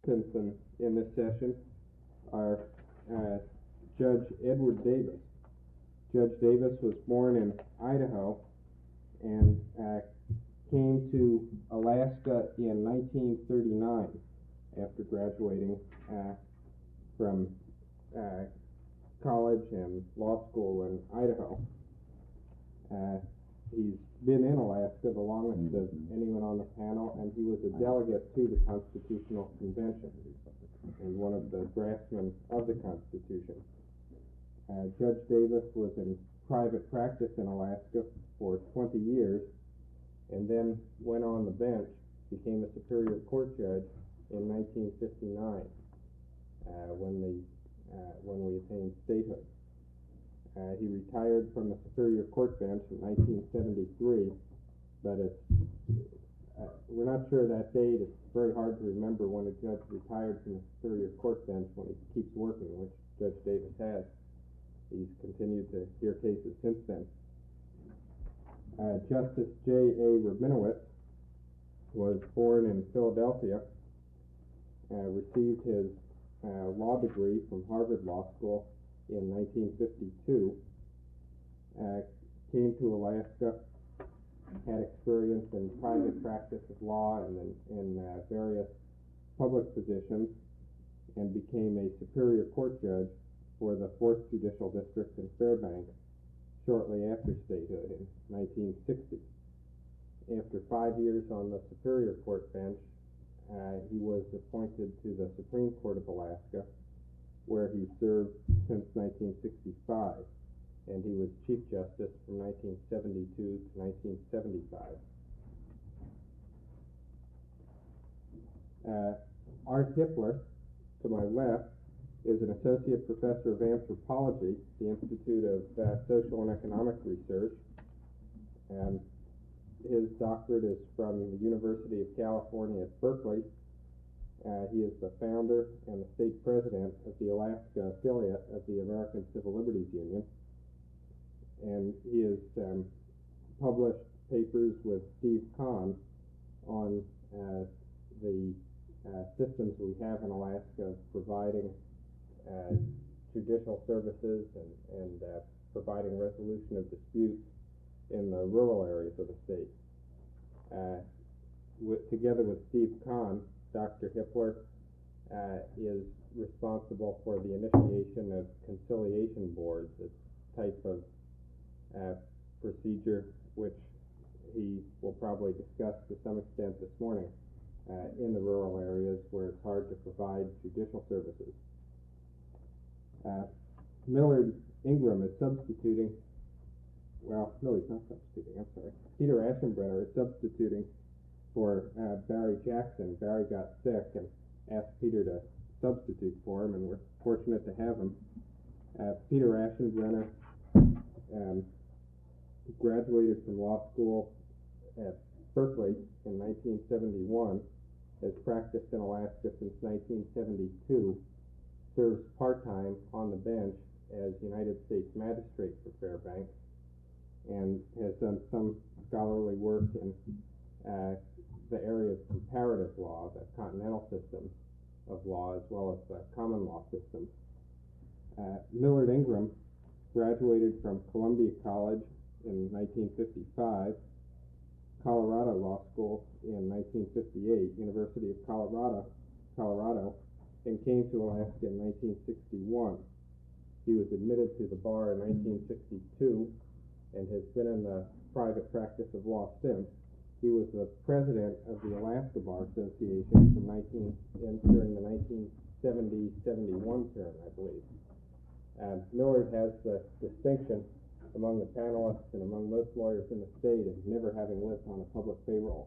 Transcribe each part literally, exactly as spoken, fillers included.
participants in, in this session are uh, Judge Edward Davis. Judge Davis was born in Idaho and uh, came to Alaska in nineteen thirty-nine after graduating uh, from uh, college and law school in Idaho. Uh, he's been in Alaska the longest of anyone on the panel, and he was a delegate to the Constitutional Convention and one of the draftsmen of the Constitution. Uh, Judge Davis was in private practice in Alaska for twenty years and then went on the bench, became a Superior Court judge in nineteen fifty-nine uh, when, the, uh, when we attained statehood. Uh, he retired from the Superior Court bench in nineteen seventy-three, but it's, uh, we're not sure that date. It's very hard to remember when a judge retired from the Superior Court bench when he keeps working, which Judge Davis has. He's continued to hear cases since then. Uh, Justice J A Rabinowitz was born in Philadelphia, uh, received his uh, law degree from Harvard Law School in nineteen fifty-two, uh, came to Alaska, had experience in private practice of law and in, in uh, various public positions, and became a Superior Court judge for the fourth Judicial District in Fairbanks shortly after statehood in nineteen sixty. After five years on the Superior Court bench, uh, he was appointed to the Supreme Court of Alaska, where he served since nineteen sixty-five, and he was Chief Justice from nineteen seventy-two to nineteen seventy-five. Uh, Art Hippler, to my left, is an Associate Professor of Anthropology at the Institute of uh, Social and Economic Research, and his doctorate is from the University of California at Berkeley. Uh, he is the founder and the state president of the Alaska affiliate of the American Civil Liberties Union, and he has um, published papers with Steve Kahn on uh, the uh, systems we have in Alaska providing uh, judicial services and, and uh, providing resolution of disputes in the rural areas of the state. Uh, with, together with Steve Kahn, Doctor Hippler uh, is responsible for the initiation of conciliation boards, a type of uh, procedure which he will probably discuss to some extent this morning uh, in the rural areas where it's hard to provide judicial services. Uh, Millard Ingram is substituting, well, no, he's not substituting, I'm sorry. Peter Aschenbrenner is substituting for uh, Barry Jackson. Barry got sick and asked Peter to substitute for him, and we're fortunate to have him. Uh, Peter Aschenbrenner um, graduated from law school at Berkeley in nineteen seventy-one, has practiced in Alaska since nineteen seventy-two, serves part-time on the bench as United States Magistrate for Fairbanks, and has done some scholarly work in uh, the area of comparative law, the continental system of law, as well as the common law system. Uh, Millard Ingram graduated from Columbia College in nineteen fifty-five, Colorado Law School in nineteen fifty-eight, University of Colorado, Colorado, and came to Alaska in nineteen sixty-one. He was admitted to the bar in nineteen sixty-two and has been in the private practice of law since. He was the president of the Alaska Bar Association from nineteen, during the nineteen seventy seventy-one term, I believe. Uh, Millard has the distinction among the panelists and among most lawyers in the state of never having lived on a public payroll.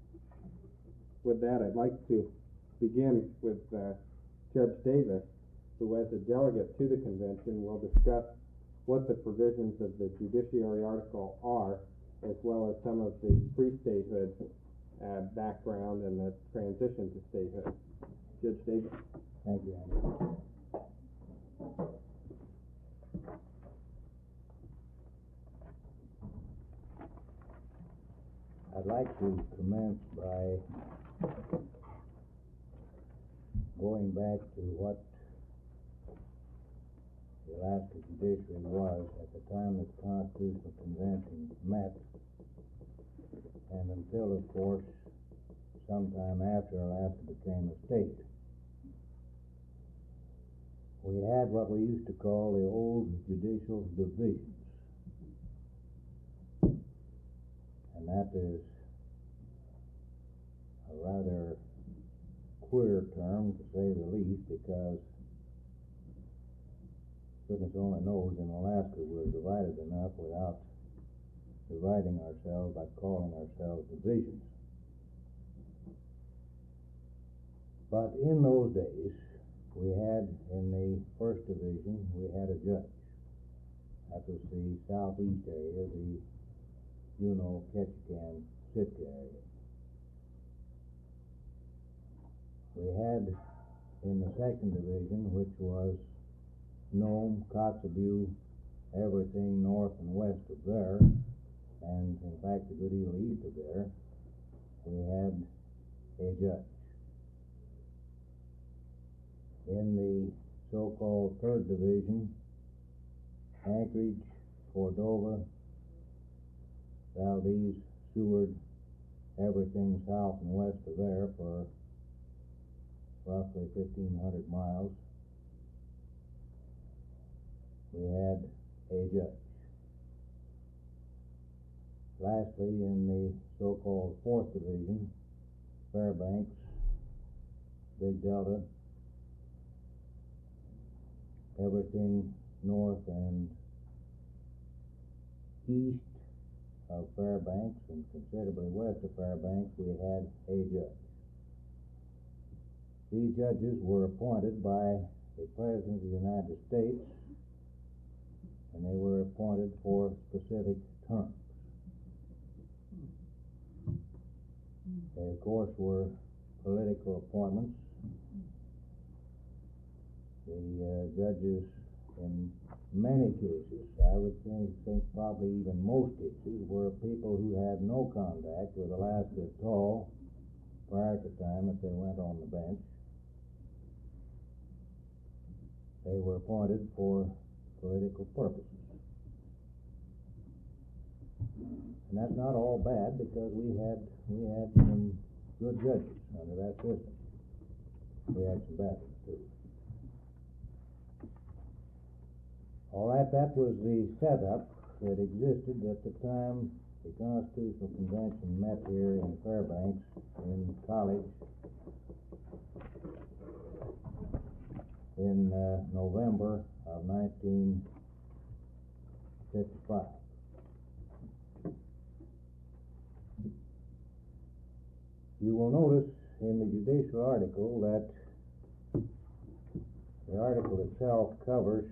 With that, I'd like to begin with uh, Judge Davis, who as a delegate to the convention will discuss what the provisions of the judiciary article are, as well as some of the pre-statehood uh, background and the transition to statehood. Judge Davis. Thank you, Andy. I'd like to commence by going back to what the Alaska judiciary was at the time that the Constitutional Convention met, and until, of course, sometime after Alaska became a state. We had what we used to call the old judicial divisions, and that is a rather queer term, to say the least, because goodness only knows in Alaska we're divided enough without dividing ourselves by calling ourselves divisions. But in those days, we had, in the first division, we had a judge. That was the southeast area, the Juneau, Ketchikan, Sitka area. We had in the second division, which was Nome, Kotzebue, everything north and west of there, and in fact a good deal east of there, we had a judge. In the so-called third division, Anchorage, Cordova, Valdez, Seward, everything south and west of there for roughly fifteen hundred miles, we had a judge. Lastly, in the so-called fourth division, Fairbanks, Big Delta, everything north and east of Fairbanks and considerably west of Fairbanks, we had a judge. These judges were appointed by the President of the United States, and they were appointed for specific terms. They, of course, were political appointments. The uh, judges, in many cases, I would think, think probably even most cases, were people who had no contact with Alaska at all prior to the time that they went on the bench. They were appointed for political purposes. And that's not all bad, because we had we had some good judges under that system. We had some bad ones too. All right, that was the setup that existed at the time the Constitutional Convention met here in Fairbanks in college in uh, November of nineteen fifty-five. You will notice in the judicial article that the article itself covers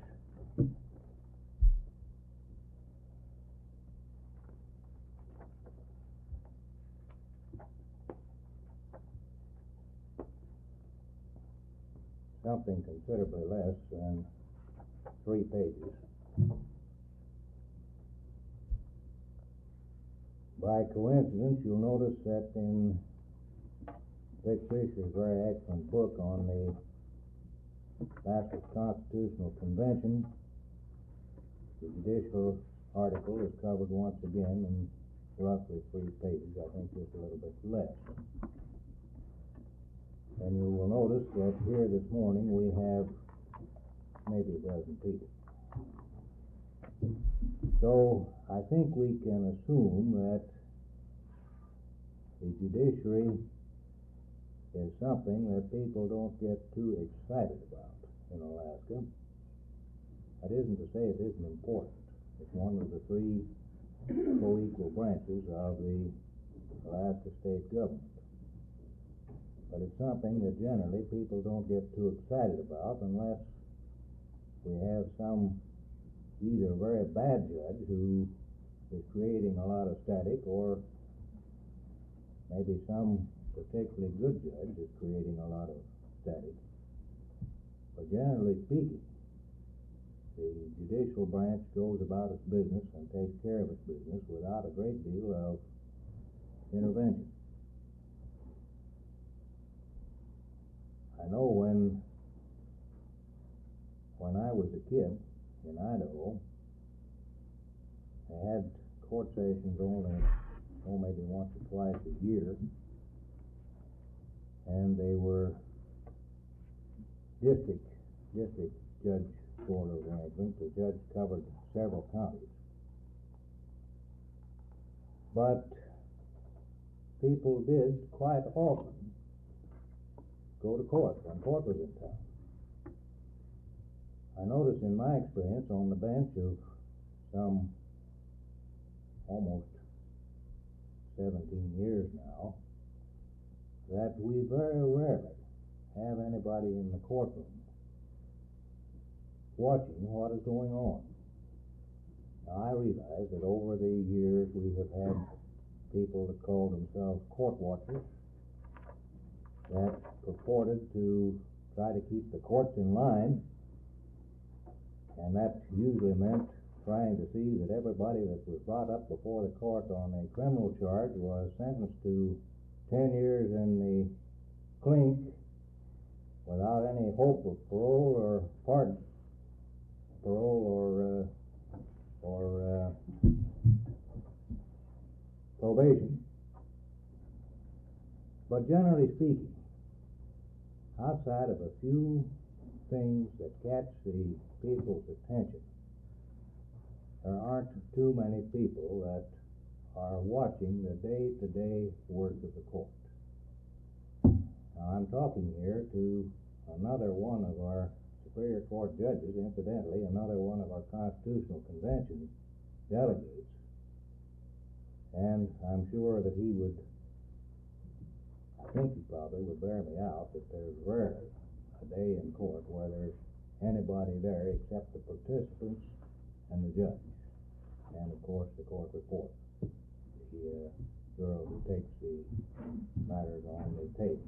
something considerably less than three pages. By coincidence, you'll notice that in Vic Fisher's very excellent book on the Alaska Constitutional Convention, the judicial article is covered once again in roughly three pages, I think just a little bit less. And you will notice that here this morning we have maybe a dozen people. So I think we can assume that the judiciary is something that people don't get too excited about in Alaska. That isn't to say it isn't important. It's one of the three co-equal branches of the Alaska state government. But it's something that generally people don't get too excited about unless we have some either very bad judge who is creating a lot of static, or maybe some particularly good judge is creating a lot of static. But generally speaking, the judicial branch goes about its business and takes care of its business without a great deal of intervention. I know when was a kid in Idaho, they had court sessions only, oh, maybe once or twice a year, and they were district, district judge sort of arrangements. The judge covered several counties. But people did quite often go to court when court was in town. I noticed in my experience on the bench of some almost seventeen years now, that we very rarely have anybody in the courtroom watching what is going on. Now, I realize that over the years we have had people that call themselves court watchers that purported to try to keep the courts in line, and that usually meant trying to see that everybody that was brought up before the court on a criminal charge was sentenced to ten years in the clink without any hope of parole or pardon, parole or uh, or uh, probation. But generally speaking, outside of a few things that catch the people's attention, there aren't too many people that are watching the day-to-day work of the court. Now, I'm talking here to another one of our Superior Court judges, incidentally, another one of our Constitutional Convention delegates, and I'm sure that he would, I think he probably would bear me out that there's rarely a day in court where there's anybody there except the participants and the judge, and of course the court reporter, the uh, girl who takes the matters on the tape.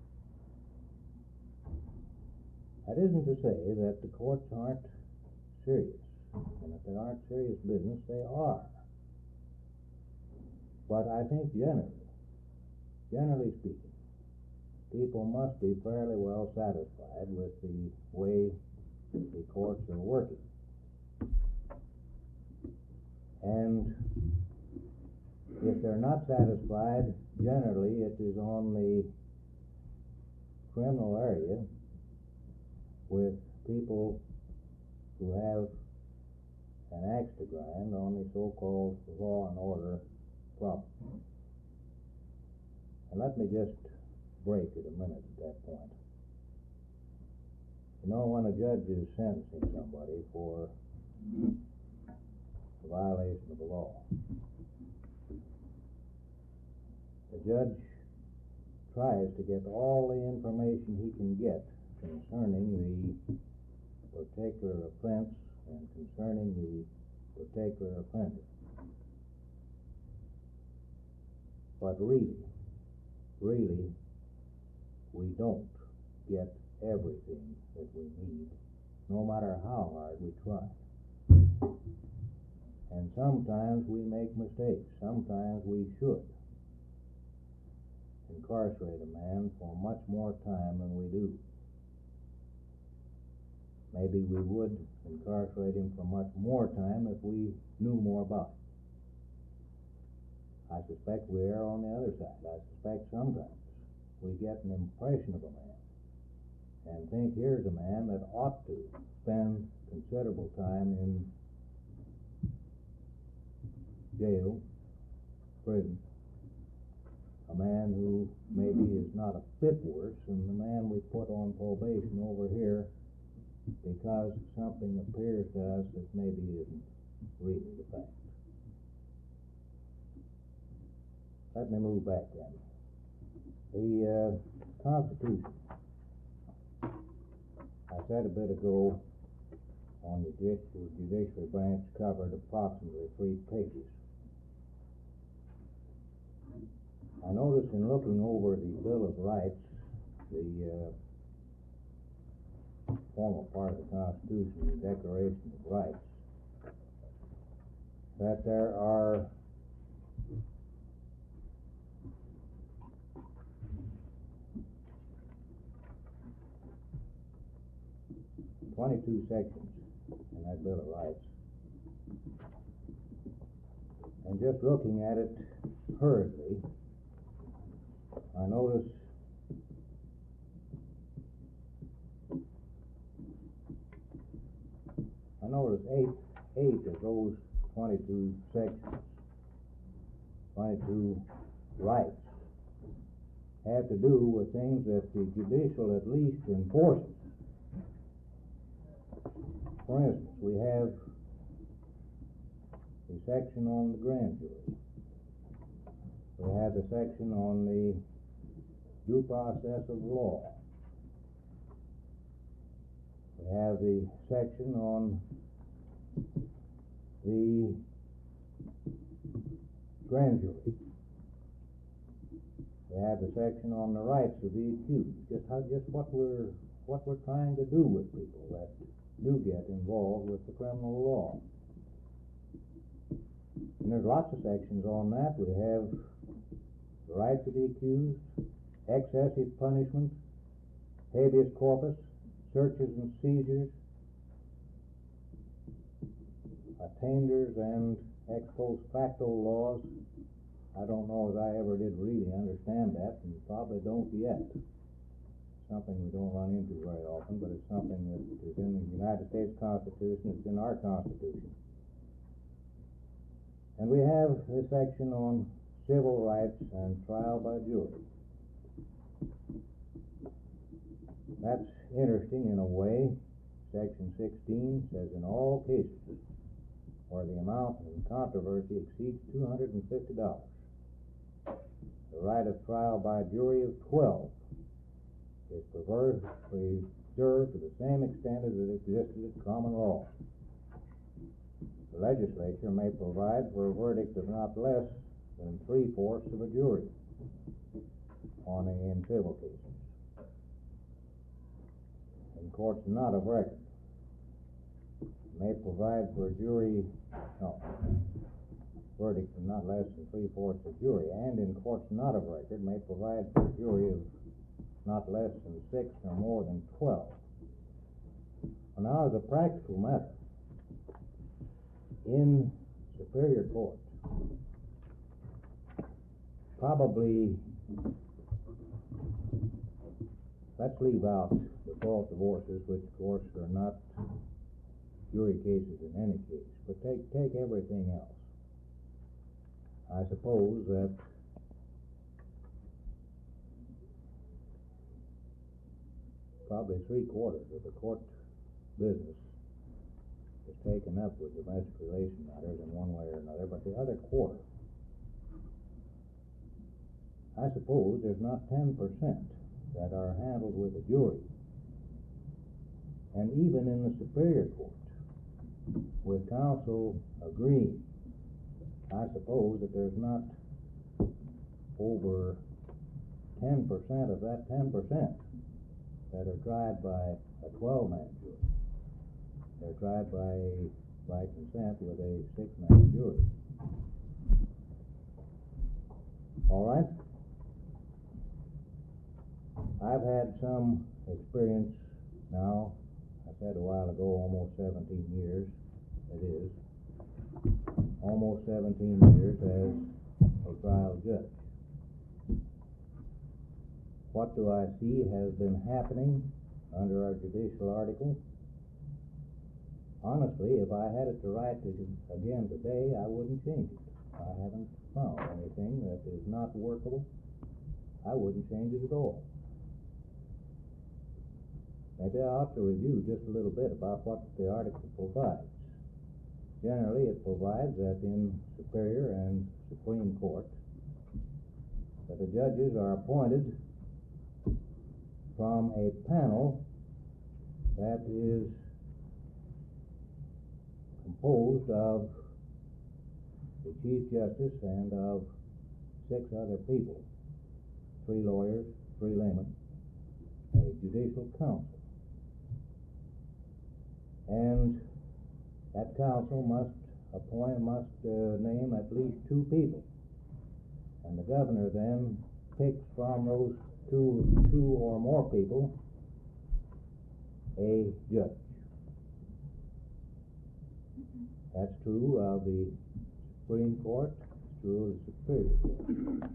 That isn't to say that the courts aren't serious, and if they aren't serious business, they are. But I think generally, generally speaking, people must be fairly well satisfied with the way the courts are working. And if they're not satisfied, generally it is on the criminal area with people who have an axe to grind on the so-called law and order problem. And let me just break it a minute at that point. You know, when a judge is sentencing somebody for a violation of the law, the judge tries to get all the information he can get concerning the particular offense and concerning the particular offender. But really, really, we don't get everything that we need, no matter how hard we try. And sometimes we make mistakes. Sometimes we should incarcerate a man for much more time than we do. Maybe we would incarcerate him for much more time if we knew more about it. I suspect we err on the other side. I suspect sometimes we get an impression of a man and think here's a man that ought to spend considerable time in jail, prison, a man who maybe is not a bit worse than the man we put on probation over here because something appears to us that maybe isn't really the fact. Let me move back then. The uh, Constitution, I said a bit ago, on the judicial, judicial branch covered approximately three pages. I noticed in looking over the Bill of Rights, the uh, formal part of the Constitution, the Declaration of Rights, that there are twenty-two sections that Bill of Rights. And just looking at it hurriedly, I notice I notice eight, eight of those twenty-two sections, twenty-two rights, have to do with things that the judicial at least enforces. For instance, we have the section on the grand jury. We have the section on the due process of law. We have the section on the grand jury. We have the section on the rights of the accused. Just how, just what we're what we're trying to do with people that do get involved with the criminal law. And there's lots of sections on that. We have the rights of the accused, excessive punishment, habeas corpus, searches and seizures, attainders and ex post facto laws. I don't know if I ever did really understand that, and probably don't yet. Something we don't run into very often, but it's something that is in the United States Constitution, it's in our Constitution. And we have the section on civil rights and trial by jury. That's interesting in a way. Section sixteen says in all cases where the amount in controversy exceeds two hundred fifty dollars, the right of trial by jury of twelve is preserved, preserved to the same extent as it existed at common law. The legislature may provide for a verdict of not less than three-fourths of a jury on a, in civil cases. In courts not of record, may provide for a jury, no, verdict of not less than three-fourths of a jury, and in courts not of record may provide for a jury of not less than six or more than twelve. Well, now, as a practical matter, in Superior Court, probably, let's leave out default divorces, which of course are not jury cases in any case, but take, take everything else. I suppose that probably three quarters of the court business is taken up with domestic relation matters in one way or another, but the other quarter, I suppose there's not ten percent that are handled with a jury. And even in the Superior Court, with counsel agreeing, I suppose that there's not over ten percent of that ten percent that are tried by a twelve-man jury. They're tried by, by consent with a six-man jury. All right? I've had some experience now. I said a while ago, almost seventeen years, it is. Almost seventeen years as a trial judge. What do I see has been happening under our judicial article? Honestly, if I had it to write it again today, I wouldn't change it. I haven't found anything that is not workable. I wouldn't change it at all. Maybe I ought to review just a little bit about what the article provides. Generally, it provides that in Superior and Supreme Court, that the judges are appointed from a panel that is composed of the Chief Justice and of six other people, three lawyers, three laymen, a judicial council. And that council must appoint, must uh, name at least two people. And the governor then picks from those two, two or more people a judge. That's true of the Supreme Court, it's true of the Superior Court.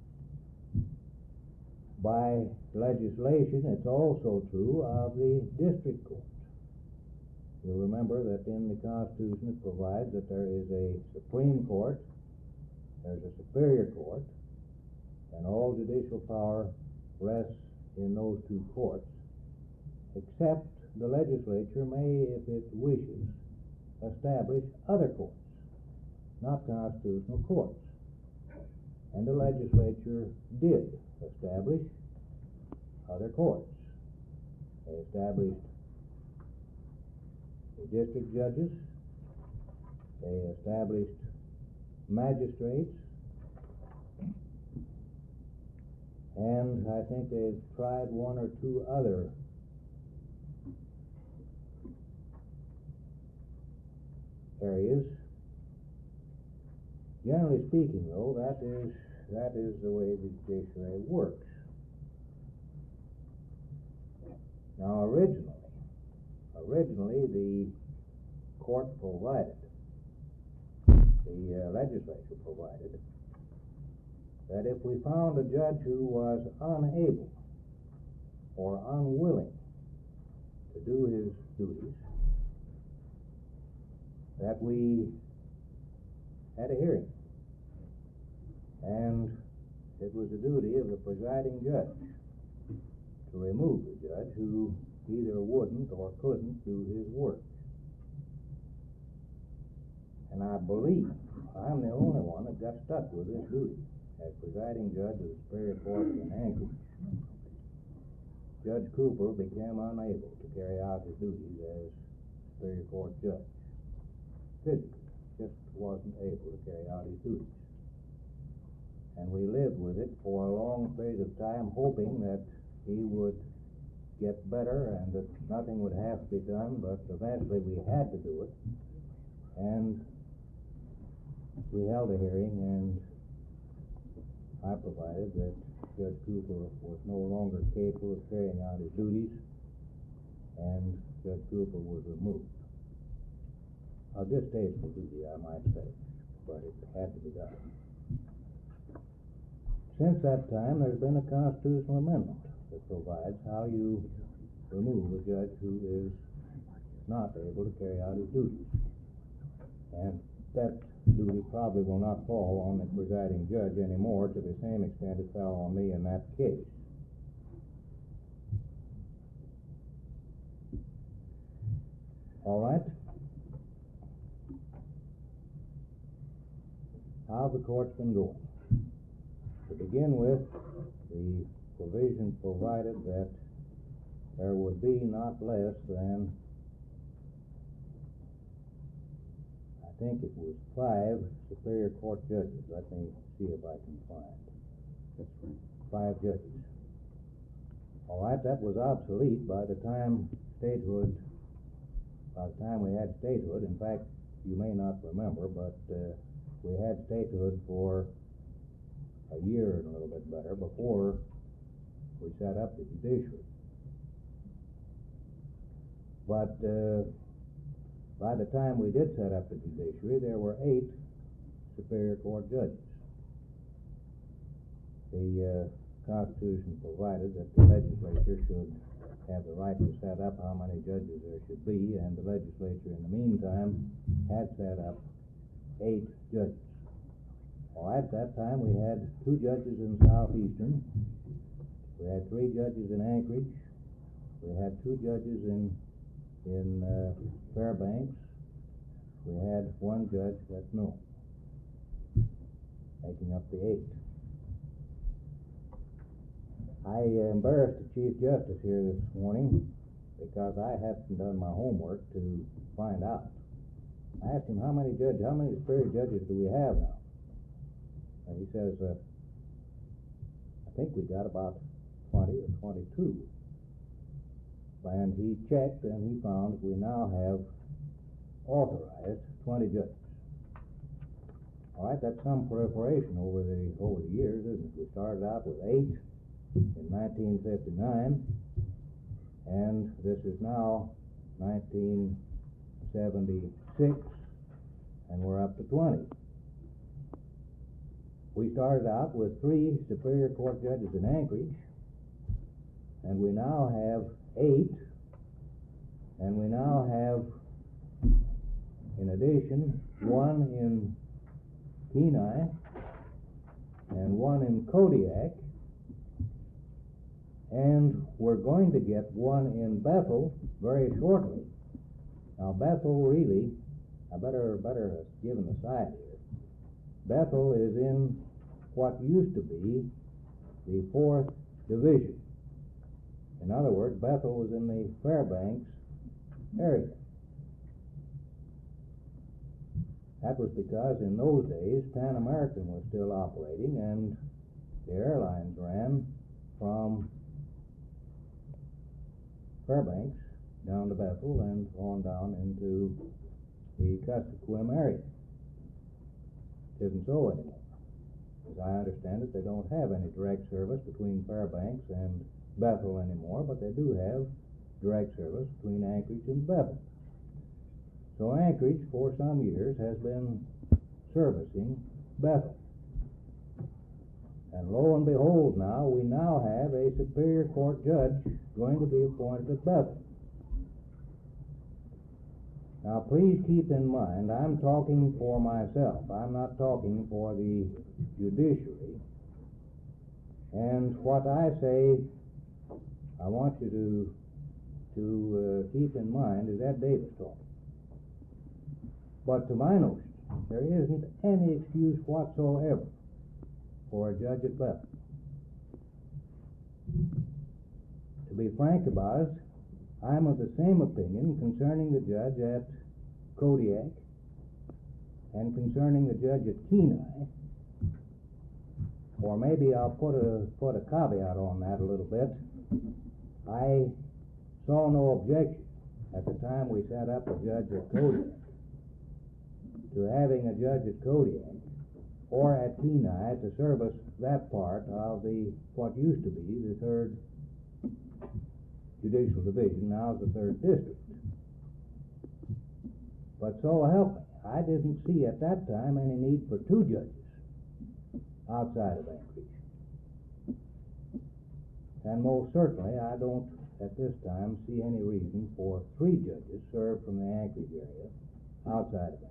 By legislation, it's also true of the District Court. You'll remember that in the Constitution it provides that there is a Supreme Court, there's a Superior Court, and all judicial power rests in those two courts, except the legislature may, if it wishes, establish other courts, not constitutional courts. And the legislature did establish other courts. They established the district judges, they established magistrates, and I think they've tried one or two other areas. Generally speaking, though, that is that is the way the judiciary works. Now, originally, originally the court provided, the uh, legislature provided, that if we found a judge who was unable or unwilling to do his duties, that we had a hearing. And it was the duty of the presiding judge to remove the judge who either wouldn't or couldn't do his work. And I believe I'm the only one that got stuck with this duty as presiding judge of the Superior Court in Anchorage. Judge Cooper became unable to carry out his duties as Superior Court judge. Physically, just wasn't able to carry out his duties. And we lived with it for a long period of time, hoping that he would get better and that nothing would have to be done, but eventually we had to do it. And we held a hearing, and I provided that Judge Cooper was no longer capable of carrying out his duties, and Judge Cooper was removed. A distasteful duty, I might say, but it had to be done. Since that time, there's been a constitutional amendment that provides how you remove a judge who is not able to carry out his duties. And that duty probably will not fall on the presiding judge anymore to the same extent it fell on me in that case. All right. How the court's been going? To begin with, the provision provided that there would be not less than, I think it was five Superior Court judges. Let me see if I can find. That's right. Five judges. All right, that was obsolete by the time statehood, by the time we had statehood. In fact, you may not remember, but uh, we had statehood for a year and a little bit better before we set up the judiciary. But uh, by the time we did set up the judiciary, there were eight Superior Court judges. The uh, Constitution provided that the legislature should have the right to set up how many judges there should be, and the legislature in the meantime had set up eight judges. Well, at that time we had two judges in Southeastern, we had three judges in Anchorage, we had two judges in in uh, Fairbanks, we had one judge at Nome, making up the eight. I uh, embarrassed the Chief Justice here this morning because I hadn't done my homework to find out. I asked him how many judges, how many superior judges do we have now? And he says, uh, I think we got about twenty or twenty-two. And he checked and he found we now have authorized twenty judges. All right, that's some proliferation over the over the years, isn't it? We started out with eight in nineteen fifty-nine, and this is now nineteen seventy-six, and we're up to twenty. We started out with three Superior Court judges in Anchorage, and we now have eight, and we now have, in addition, one in Kenai and one in Kodiak, and we're going to get one in Bethel very shortly. Now Bethel really, I better better give an aside here. Bethel is in what used to be the fourth division. In other words, Bethel was in the Fairbanks area. That was because in those days Pan American was still operating and the airlines ran from Fairbanks down to Bethel and on down into the Kuskokwim area. It isn't so anymore. As I understand it, they don't have any direct service between Fairbanks and Bethel anymore, but they do have direct service between Anchorage and Bethel. So Anchorage, for some years, has been servicing Bethel. And lo and behold now, we now have a Superior Court judge going to be appointed at Bethel. Now please keep in mind, I'm talking for myself. I'm not talking for the judiciary. And what I say, I want you to, to uh, keep in mind is Ed Davis talking. But to my notion, there isn't any excuse whatsoever for a judge at Bethel. To be frank about it, I'm of the same opinion concerning the judge at Kodiak and concerning the judge at Kenai. Or maybe I'll put a put a caveat on that a little bit. I saw no objection at the time we set up a judge at Kodiak to having a judge at Kodiak or at Kenai to service that part of the what used to be the third judicial division, now is the third district. But so help me, I didn't see at that time any need for two judges outside of Anchorage. And most certainly I don't at this time see any reason for three judges served from the Anchorage area outside of Anchorage.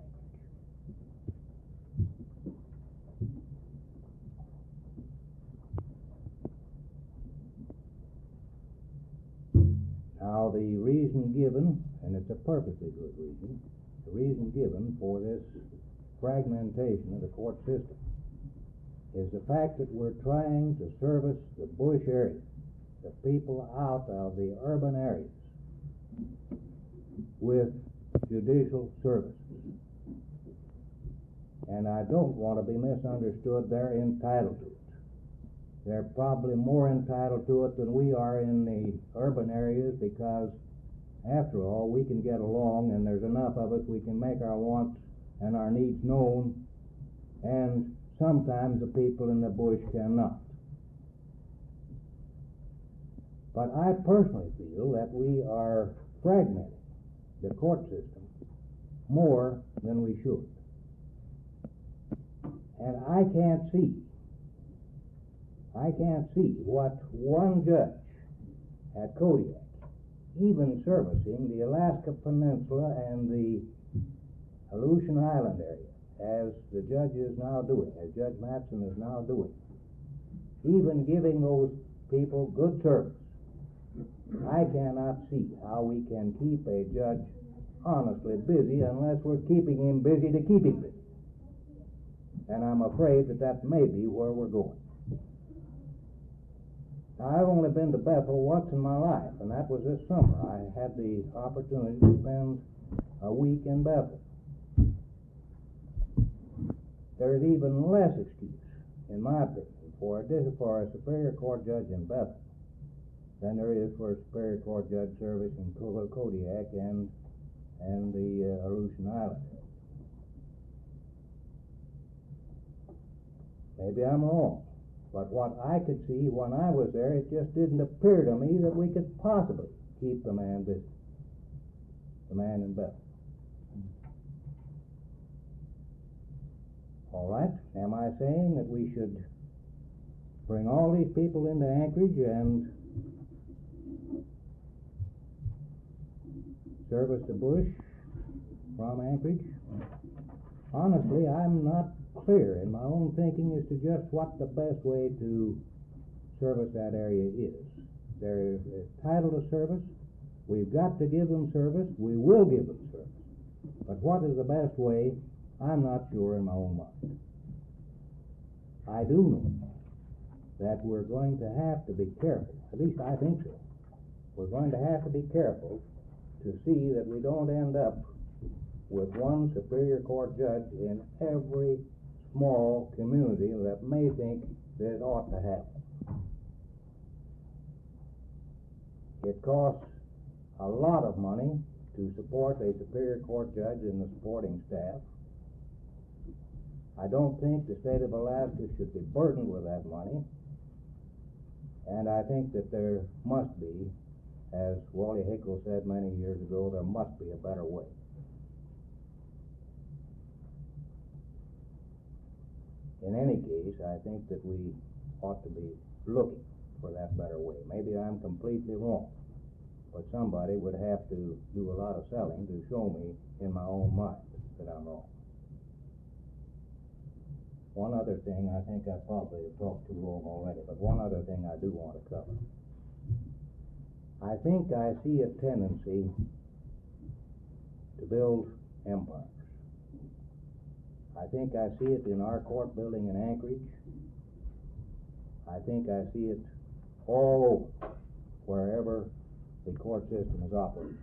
Now the reason given, and it's a perfectly good reason, the reason given for this fragmentation of the court system is the fact that we're trying to service the bush area, the people out of the urban areas, with judicial services. And I don't want to be misunderstood, they're entitled to it. They're probably more entitled to it than we are in the urban areas because, after all, we can get along and there's enough of us we can make our wants and our needs known, and sometimes the people in the bush cannot. But I personally feel that we are fragmenting the court system more than we should. And I can't see I can't see what one judge at Kodiak, even servicing the Alaska Peninsula and the Aleutian Island area, as the judge is now doing, as Judge Matson is now doing, even giving those people good service, I cannot see how we can keep a judge honestly busy unless we're keeping him busy to keep him busy. And I'm afraid that that may be where we're going. Now, I've only been to Bethel once in my life, and that was this summer. I had the opportunity to spend a week in Bethel. There is even less excuse, in my opinion, for a, for a Superior Court judge in Bethel than there is for a Superior Court judge service in Kodiak and, and the uh, Aleutian Island. Maybe I'm wrong. But what I could see when I was there, it just didn't appear to me that we could possibly keep the man busy, the man in Bethel. All right, am I saying that we should bring all these people into Anchorage and service the bush from Anchorage? Honestly, I'm not clear in my own thinking as to just what the best way to service that area is. They're entitled to service. We've got to give them service. We will give them service. But what is the best way, I'm not sure in my own mind. I do know that we're going to have to be careful, at least I think so. We're going to have to be careful to see that we don't end up with one Superior Court judge in every small community that may think that it ought to happen. It costs a lot of money to support a Superior Court judge and the supporting staff. I don't think the state of Alaska should be burdened with that money, and I think that there must be, as Wally Hickle said many years ago, there must be a better way. In any case, I think that we ought to be looking for that better way. Maybe I'm completely wrong, but somebody would have to do a lot of selling to show me in my own mind that I'm wrong. One other thing, I think I probably have talked too long already, but one other thing I do want to cover. I think I see a tendency to build empires. I think I see it in our court building in Anchorage. I think I see it all over, wherever the court system is operating.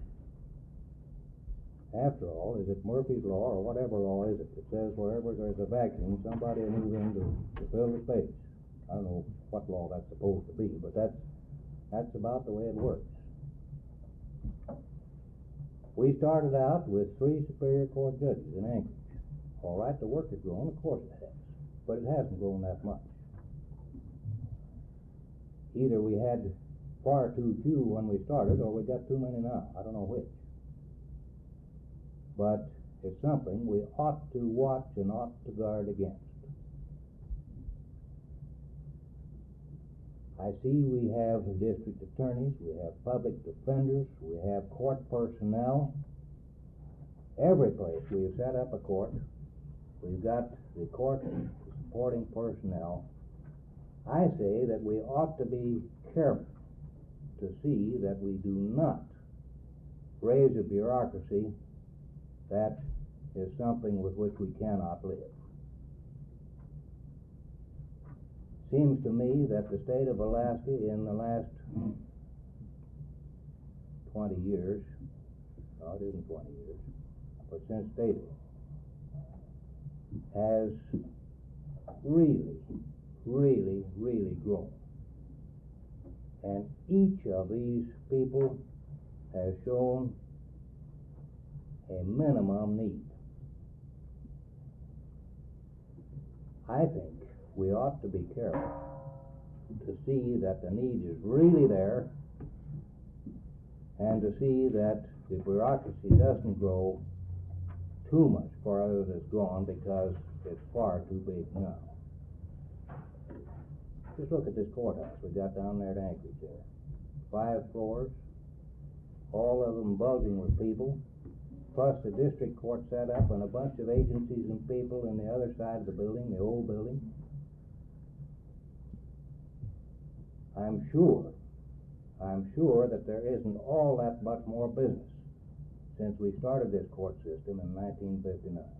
After all, is it Murphy's Law or whatever law is it that says wherever there's a vacuum, somebody will move in to, to fill the space? I don't know what law that's supposed to be, but that's, that's about the way it works. We started out with three Superior Court judges in Anchorage. All right, the work has grown, of course it has, but it hasn't grown that much. Either we had far too few when we started, or we got too many now. I don't know which. But it's something we ought to watch and ought to guard against. I see we have district attorneys, we have public defenders, we have court personnel. Every place we have set up a court, we've got the court supporting personnel. I say that we ought to be careful to see that we do not raise a bureaucracy that is something with which we cannot live. Seems to me that the state of Alaska in the last twenty years, no, it isn't twenty years, but since statehood, has really, really, really grown. And each of these people has shown a minimum need. I think we ought to be careful to see that the need is really there and to see that the bureaucracy doesn't grow too much farther than it's gone because it's far too big now. Just look at this courthouse we got down there at Anchorage there. Five floors, all of them buzzing with people, plus the district court set up and a bunch of agencies and people in the other side of the building, the old building. I'm sure, I'm sure that there isn't all that much more business since we started this court system in nineteen fifty-nine.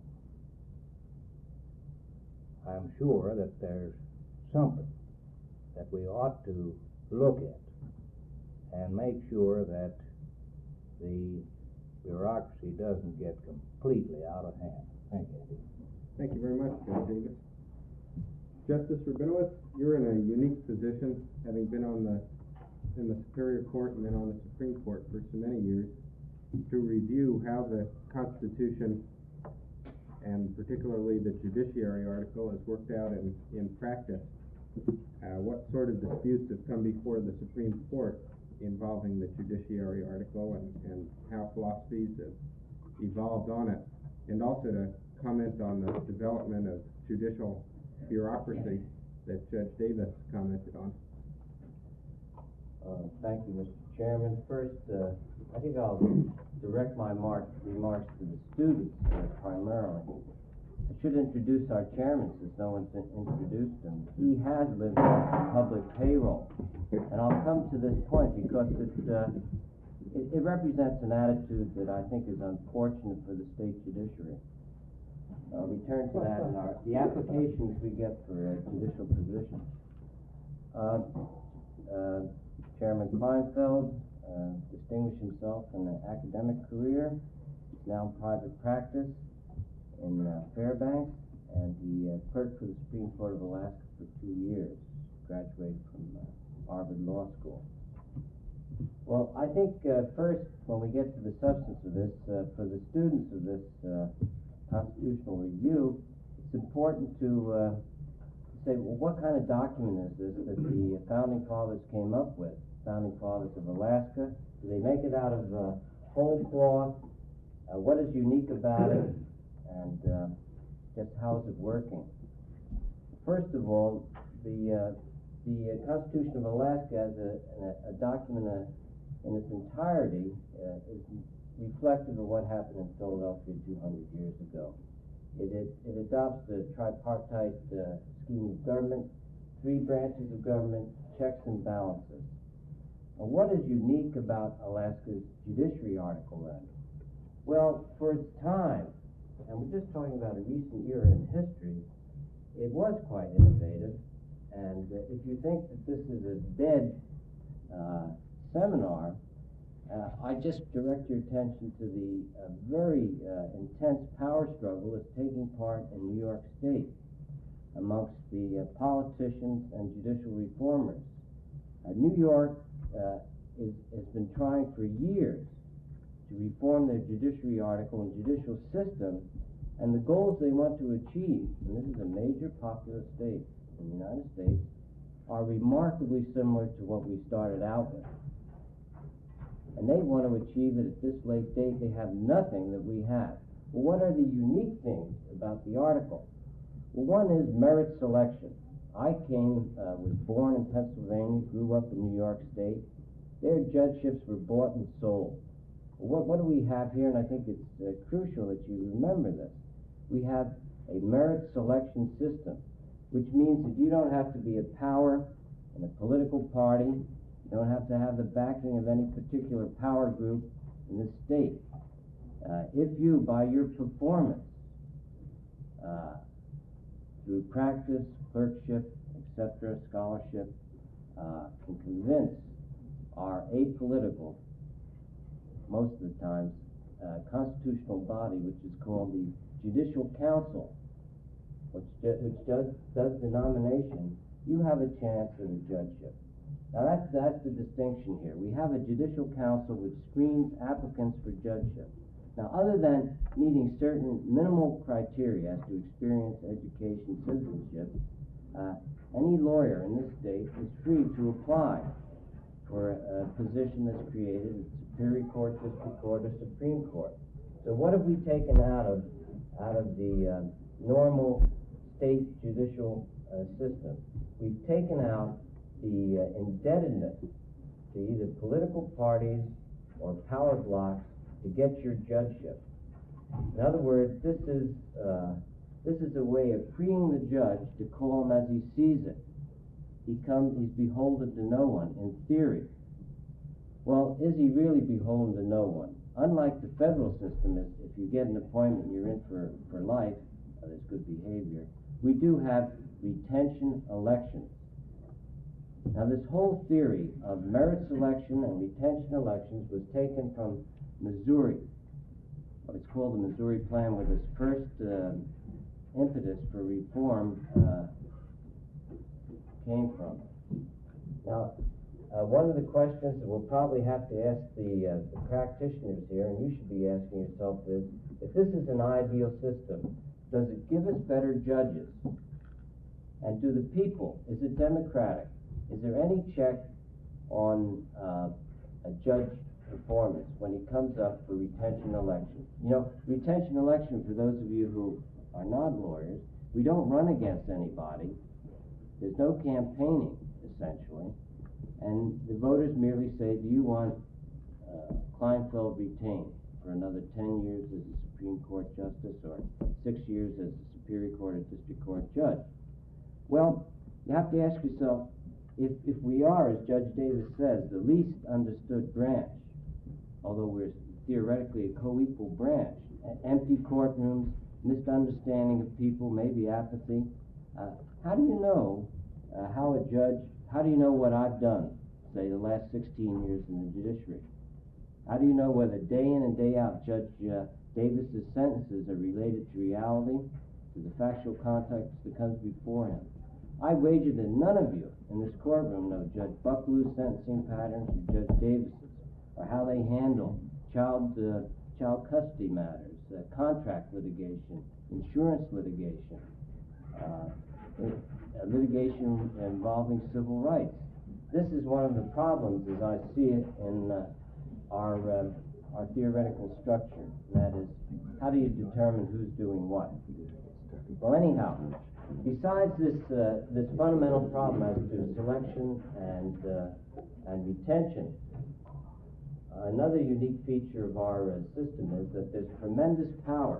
I'm sure that there's something that we ought to look at and make sure that the bureaucracy doesn't get completely out of hand. Thank you. Thank you very much, Judge Davis. Justice Rabinowitz, you're in a unique position, having been on the in the Superior Court and then on the Supreme Court for so many years, to review how the Constitution and particularly the judiciary article has worked out in, in practice. Uh, what sort of disputes have come before the Supreme Court involving the judiciary article, and, and how philosophies have evolved on it, and also to comment on the development of judicial bureaucracy that Judge Davis commented on. Uh, thank you, Mister Chairman. First, uh, I think I'll direct my mark, remarks to the students uh, primarily. I should introduce our chairman since no one's in- introduced him. He has lived off the public payroll. And I'll come to this point because it, uh, it, it represents an attitude that I think is unfortunate for the state judiciary. I'll return to that in our, the applications we get for uh, judicial positions. Uh, uh, Chairman Kleinfeld uh, distinguished himself in an academic career. He's now in private practice in uh, Fairbanks, and he uh, clerked for the Supreme Court of Alaska for two years. Graduated from uh, Harvard Law School. Well, I think uh, first, when we get to the substance of this, uh, for the students of this uh, constitutional review, it's important to uh, say, well, what kind of document is this that the founding fathers came up with? Founding fathers of Alaska. Do they make it out of uh, whole cloth? Uh, what is unique about it? And uh, just how is it working? First of all, the uh, the uh, Constitution of Alaska, as a, a, a document uh, in its entirety, uh, is reflective of what happened in Philadelphia two hundred years ago. It, it, it adopts the tripartite uh, scheme of government, three branches of government, checks and balances. Now, what is unique about Alaska's judiciary article then? Well, for its time, and we're just talking about a recent era in history, it was quite innovative. And uh, if you think that this is a dead uh, seminar, uh, I just direct your attention to the uh, very uh, intense power struggle that's taking part in New York State amongst the uh, politicians and judicial reformers. Uh, New York uh, is, has been trying for years to reform their judiciary article and judicial system, and the goals they want to achieve, and this is a major populous state in the United States, are remarkably similar to what we started out with. And they want to achieve it at this late date. They have nothing that we have. Well, what are the unique things about the article? Well, one is merit selection. I came, uh, was born in Pennsylvania, grew up in New York State. Their judgeships were bought and sold. Well, what, what do we have here? And I think it's uh, crucial that you remember this. We have a merit selection system, which means that you don't have to be a power in a political party. You don't have to have the backing of any particular power group in the state. Uh, if you, by your performance, uh, through practice, clerkship, et cetera, scholarship, uh, can convince our apolitical, most of the times, uh, constitutional body, which is called the Judicial Council, which, which does, does the nomination, you have a chance at a judgeship. Now that's, that's the distinction here. We have a Judicial Council which screens applicants for judgeship. Now, other than meeting certain minimal criteria as to experience, education, citizenship, uh, any lawyer in this state is free to apply for a, a position that's created at Superior Court, District Court, or Supreme Court. So what have we taken out of, out of the uh, normal state judicial uh, system? We've taken out the uh, indebtedness to either political parties or power blocks to get your judgeship. In other words, this is uh, this is a way of freeing the judge to call him as he sees it. He comes, he's beholden to no one, in theory. Well, is he really beholden to no one? Unlike the federal system, if, if you get an appointment, you're in for, for life, uh, there's good behavior. We do have retention elections. Now, this whole theory of merit selection and retention elections was taken from Missouri, what is called the Missouri Plan, where this first uh, impetus for reform uh, came from. Now, uh, one of the questions that we'll probably have to ask the, uh, the practitioners here, and you should be asking yourself is, if this is an ideal system, does it give us better judges? And do the people, is it democratic? Is there any check on uh, a judge performance when he comes up for retention election. You know, retention election, for those of you who are not lawyers, we don't run against anybody. There's no campaigning, essentially. And the voters merely say, do you want uh, Kleinfeld retained for another ten years as a Supreme Court justice or six years as a Superior Court or District Court judge? Well, you have to ask yourself, if, if we are, as Judge Davis says, the least understood branch, although we're theoretically a co-equal branch, empty courtrooms, misunderstanding of people, maybe apathy, uh, how do you know uh, how a judge, how do you know what I've done, say, the last sixteen years in the judiciary? How do you know whether day in and day out Judge uh, Davis's sentences are related to reality, to the factual context that comes before him? I wager that none of you in this courtroom know Judge Bucklew's sentencing patterns or Judge Davis's, or how they handle child uh, child custody matters, uh, contract litigation, insurance litigation, uh, litigation involving civil rights. This is one of the problems, as I see it, in uh, our uh, our theoretical structure. That is, how do you determine who's doing what? Well, anyhow, besides this uh, this fundamental problem as to selection and uh, and retention, another unique feature of our uh, system is that there's tremendous power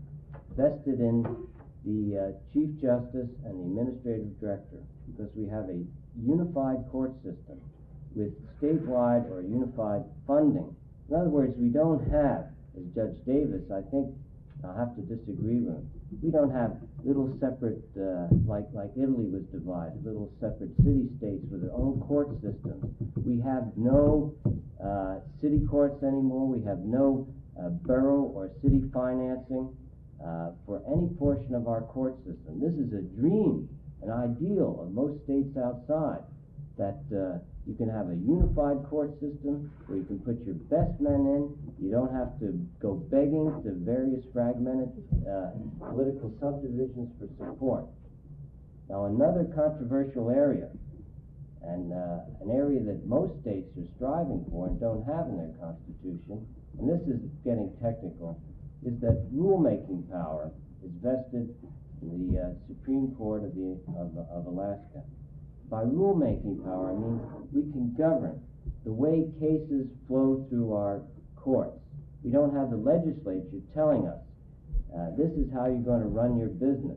vested in the uh, Chief Justice and the Administrative Director, because we have a unified court system with statewide or unified funding. In other words, we don't have, as Judge Davis, I think, I'll have to disagree with him, we don't have little separate, uh, like, like Italy was divided, little separate city-states with their own court systems. We have no uh, city courts anymore. We have no uh, borough or city financing uh, for any portion of our court system. This is a dream, an ideal of most states outside, that uh, you can have a unified court system where you can put your best men in. You don't have to go begging to various fragmented uh, political subdivisions for support. Now, another controversial area, and uh, an area that most states are striving for and don't have in their constitution, and this is getting technical, is that rulemaking power is vested in the uh, Supreme Court of, the, of, of Alaska. By rulemaking power, I mean we can govern the way cases flow through our courts. We don't have the legislature telling us, uh, this is how you're going to run your business.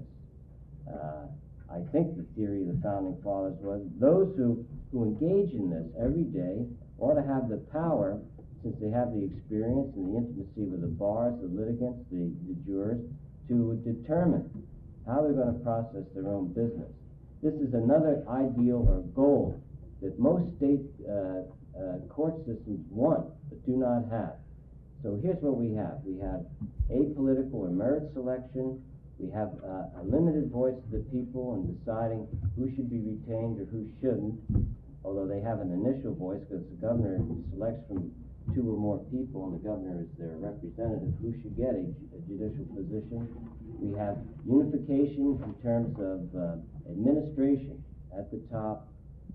Uh, I think the theory of the Founding Fathers was those who, who engage in this every day ought to have the power, since they have the experience and the intimacy with the bars, the litigants, the, the jurors, to determine how they're going to process their own business. This is another ideal or goal that most state uh, uh, court systems want but do not have. So here's what we have. We have apolitical or merit selection. We have uh, a limited voice of the people in deciding who should be retained or who shouldn't, although they have an initial voice because the governor selects from two or more people and the governor is their representative who should get a, a judicial position. We have unification in terms of uh, administration at the top,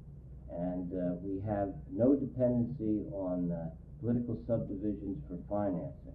and uh, we have no dependency on uh, political subdivisions for financing.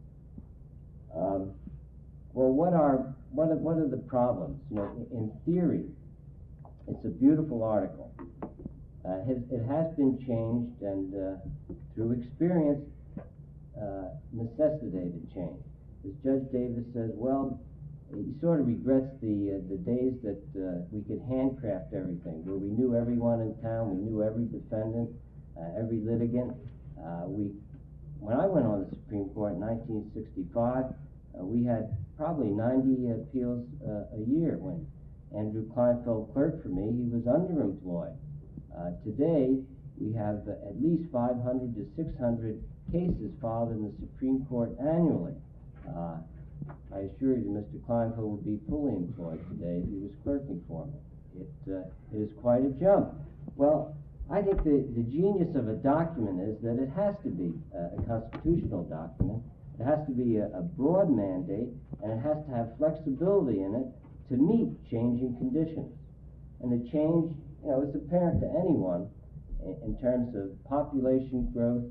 Um, well, what are what are, what are the problems? You know, in theory, it's a beautiful article. Uh, it, it has been changed, and uh, through experience, uh, necessitated change. As Judge Davis says, well, he sort of regrets the uh, the days that uh, we could handcraft everything, where we knew everyone in town, we knew every defendant, uh, every litigant. Uh, we, when I went on the Supreme Court in nineteen sixty-five, uh, we had probably ninety appeals uh, a year. When Andrew Kleinfeld clerked for me, he was underemployed. Uh, today, we have uh, at least five hundred to six hundred cases filed in the Supreme Court annually. Uh, I assure you Mister Kleinfeld would be fully employed today if he was clerking for me. It, uh, it is quite a jump. Well, I think the, the genius of a document is that it has to be a, a constitutional document. It has to be a, a broad mandate, and it has to have flexibility in it to meet changing conditions. And the change, you know, is apparent to anyone in, in terms of population growth,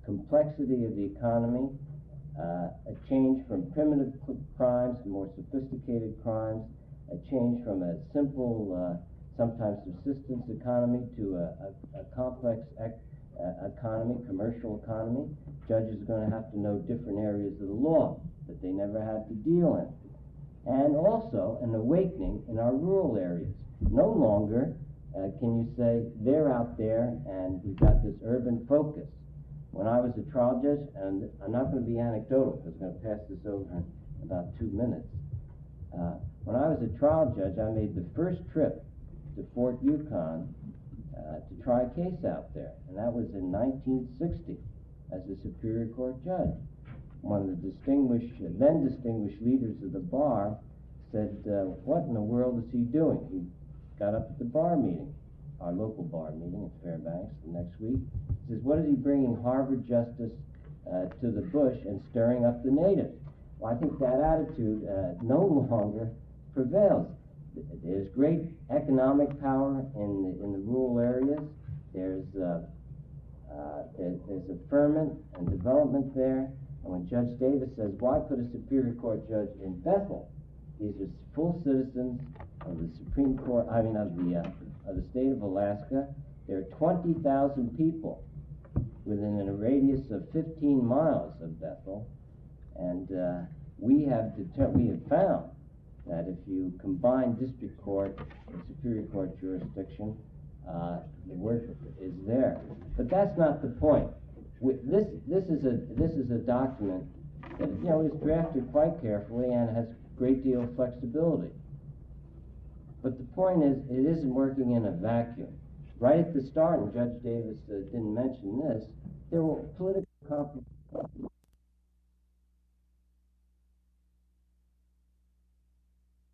complexity of the economy, uh, a change from primitive c- crimes to more sophisticated crimes, a change from a simple, uh, sometimes subsistence economy to a, a, a complex ec- uh, economy, commercial economy. Judges are going to have to know different areas of the law that they never had to deal in. And also an awakening in our rural areas. No longer uh, can you say they're out there and we've got this urban focus. When I was a trial judge, and I'm not going to be anecdotal because I'm going to pass this over in about two minutes. Uh, when I was a trial judge, I made the first trip to Fort Yukon uh, to try a case out there, and that was in nineteen sixty as a Superior Court judge. One of the distinguished, uh, then distinguished leaders of the bar said, uh, what in the world is he doing? He got up at the bar meeting, our local bar meeting at Fairbanks the next week. He says, what is he bringing Harvard justice uh, to the bush and stirring up the natives? Well, I think that attitude uh, no longer prevails. There's great economic power in the, in the rural areas. There's, uh, uh, there, there's a ferment and development there. And when Judge Davis says, why put a Superior Court judge in Bethel? These are full citizens of the Supreme Court, I mean of the, uh, of the state of Alaska. There are twenty thousand people within a radius of fifteen miles of Bethel. And uh, we have deter- we have found that if you combine district court and Superior Court jurisdiction, uh, the work is there. But that's not the point. With this, this is a this is a document that, you know, is drafted quite carefully and has a great deal of flexibility. But the point is, it isn't working in a vacuum. Right at the start, and Judge Davis uh, didn't mention this, there were political compromises